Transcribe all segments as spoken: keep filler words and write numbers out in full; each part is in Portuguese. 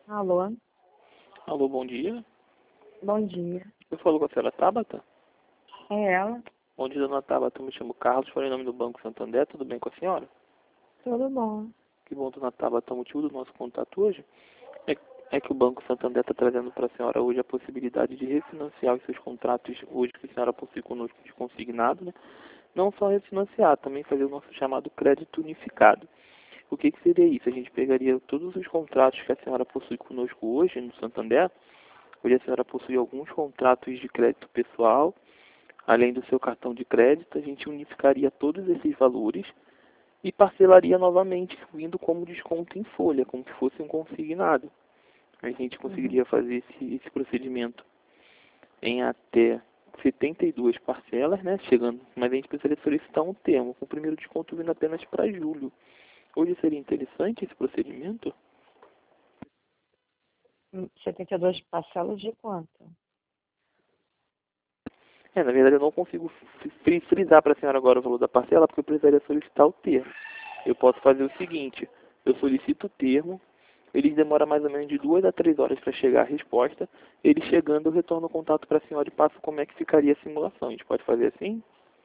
Alô, Alô, bom dia. bom dia. Eu falo com a senhora Tabata? É ela? Bom dia, dona Tabata. Eu me chamo Carlos, falei em nome do Banco Santander. Tudo bem com a senhora? Tudo bom. Que bom, dona Tabata. O motivo do nosso contato hoje é, é que o Banco Santander está trazendo para a senhora hoje a possibilidade de refinanciar os seus contratos hoje que a senhora possui conosco de consignado, né? Não só refinanciar, também fazer o nosso chamado crédito unificado. O que, que seria isso? A gente pegaria todos os contratos que a senhora possui conosco hoje no Santander. Hoje a senhora possui alguns contratos de crédito pessoal, além do seu cartão de crédito. A gente unificaria todos esses valores e parcelaria novamente, vindo como desconto em folha, como se fosse um consignado. A gente Uhum. conseguiria fazer esse, esse procedimento em até setenta e duas parcelas, né? Chegando, mas a gente precisaria solicitar um termo, com o primeiro desconto vindo apenas para julho. Hoje seria interessante esse procedimento? Hum, setenta e duas parcelas de quanto? É, na verdade eu não consigo fri- frisar para a senhora agora o valor da parcela, porque eu precisaria solicitar o termo. Eu posso fazer o seguinte, eu solicito o termo, ele demora mais ou menos de duas a três horas para chegar a resposta. Ele chegando, eu retorno o contato para a senhora e passo como é que ficaria a simulação. A gente pode fazer assim?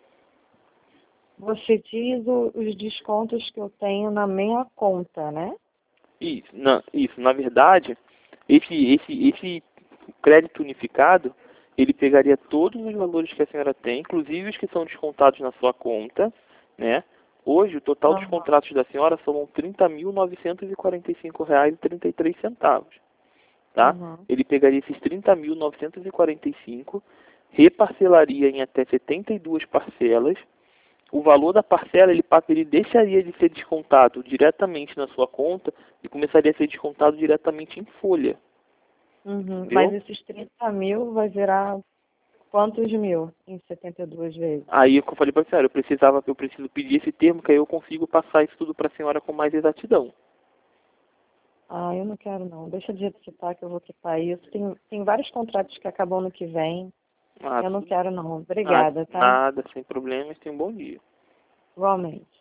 Você diz o- os descontos que eu tenho na minha conta, né? Isso, não, isso. Na verdade, esse, esse, esse crédito unificado, ele pegaria todos os valores que a senhora tem, inclusive os que são descontados na sua conta, né? Hoje, o total dos Aham. contratos da senhora são trinta mil novecentos e quarenta e cinco reais e trinta e três centavos, tá? Uhum. Ele pegaria esses trinta mil novecentos e quarenta e cinco, reparcelaria em até setenta e duas parcelas. O valor da parcela ele, pa- ele deixaria de ser descontado diretamente na sua conta e começaria a ser descontado diretamente em folha, Uhum. Mas entendeu? esses trinta mil vai virar quantos mil em setenta e duas vezes? Aí é que eu falei para a senhora, eu precisava, eu preciso pedir esse termo, que aí eu consigo passar isso tudo para a senhora com mais exatidão. Ah, eu não quero não. Deixa de citar que eu vou quitar isso. Tem, tem vários contratos que acabam no que vem. Ah, Eu não tudo, quero não. ah, Obrigada, tá? nada, sem problemas, tenha um bom dia. Igualmente.